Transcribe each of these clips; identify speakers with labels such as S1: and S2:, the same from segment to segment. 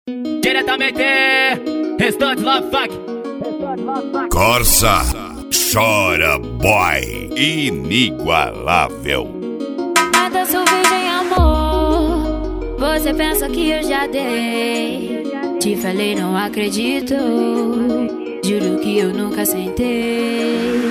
S1: Diretamente, restante Love Fuck.
S2: Corsa, chora boy, inigualável.
S3: Ainda sou virgem, amor. Você pensa que eu já dei. Te falei, não acredito. Juro que eu nunca sentei.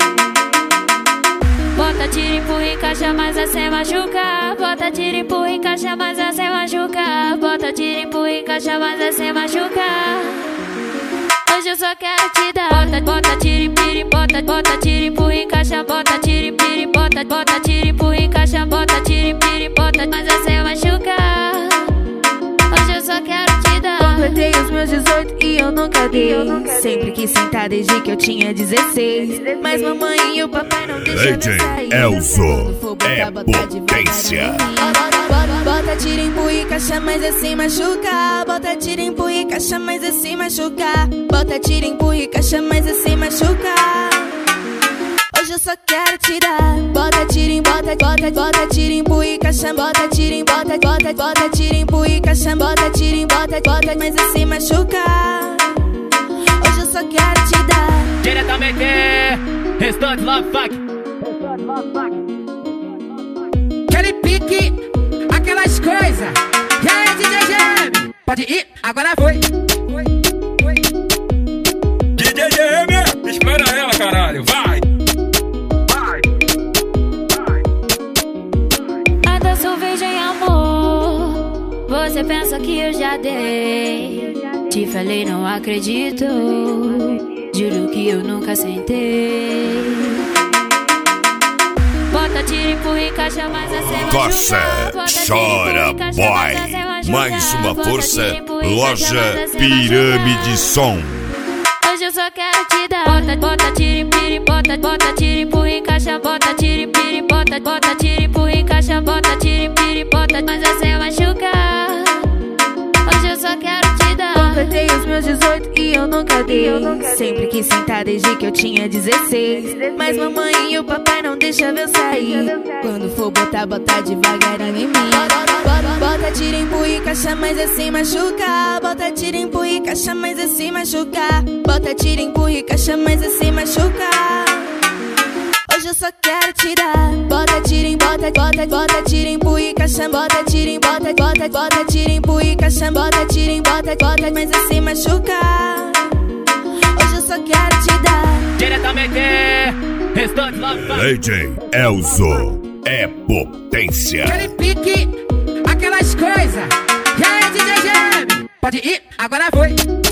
S3: Bota, tira, empurra, encaixa, mas sem machucar. Bota, tira, empurra, encaixa, mas sem machucar. Bota, tira, empurra, encaixa, mas sem machucar. Hoje eu só quero te dar. Bota, tira, empurra, bota, tira, empurra, encaixa. Bota, tira, empurra, bota, tira, empurra, encaixa. Bota, tira, empurra, bota, mas sem machucar. Hoje eu só quero te dar.
S4: Completei os meus 18 e eu nunca dei. Sempre quis sentar desde que eu tinha 16. Mas mamãe e o papai não deixam eu sair.
S2: Elzo
S4: Quando for botar,
S2: é
S4: bota
S2: potência.
S4: Bota, tira, empurra e caixa, mas sem machucar. Bota, tira, empurra e caixa, mas sem machucar. Bota, tira, empurra e caixa, mas sem machucar. Hoje eu só quero te dar. Bota, tira, bota, tira, empurra e caixa. Bota, tira, bota, tira, empurra e caixa. Bota, tira, bota, mas sem machucar. Hoje eu só quero te dar.
S1: Diretamente, restante Love Fuck.
S5: Aquele pique, aquelas coisas. E aí, DJ GM? Pode ir, agora foi.
S6: DJ GM, espera ela, caralho, vai!
S3: Ainda sou virgem, amor. Você pensa que eu já dei. Te falei, não acredito. Juro que eu nunca sentei. Bota, tira, empurra, encaixa, mas sem
S2: Corsa,
S3: machucar.
S2: chora boy. Mais uma força, loja Pirâmide Som.
S3: Hoje eu só quero te dar. Bota, tira, empurra, bota, tira, empurra, encaixa. Bota, tira, empurra, bota, tira, empurra, encaixa. Bota, tira, empurra, bota, mas sem machucar. Hoje eu só quero te dar.
S4: Completei os meus 18 e eu nunca dei. Sempre quis sentar desde que eu tinha 16. Mas mamãe e o papai não deixam eu sair. Quando for botar, bota devagarinho em mim. Bota, tira, empurra e caixa, mas sem machucar. Bota, tira, empurra e caixa, mas sem machucar. Bota, tira, empurra e caixa, mas sem machucar. Hoje eu só quero te dar. Bota, tira, bota, tira, empurra e caixa. Bota, tira, bota, tira, empurra e caixa. Bota, tira, bota, mas sem machucar. Hoje eu só quero te dar.
S1: Diretamente, restante Love Fuck.
S2: DJ Elzo é potência.
S5: Aquele pique, aquelas coisas. E aí, DJ GM? Pode ir, agora foi.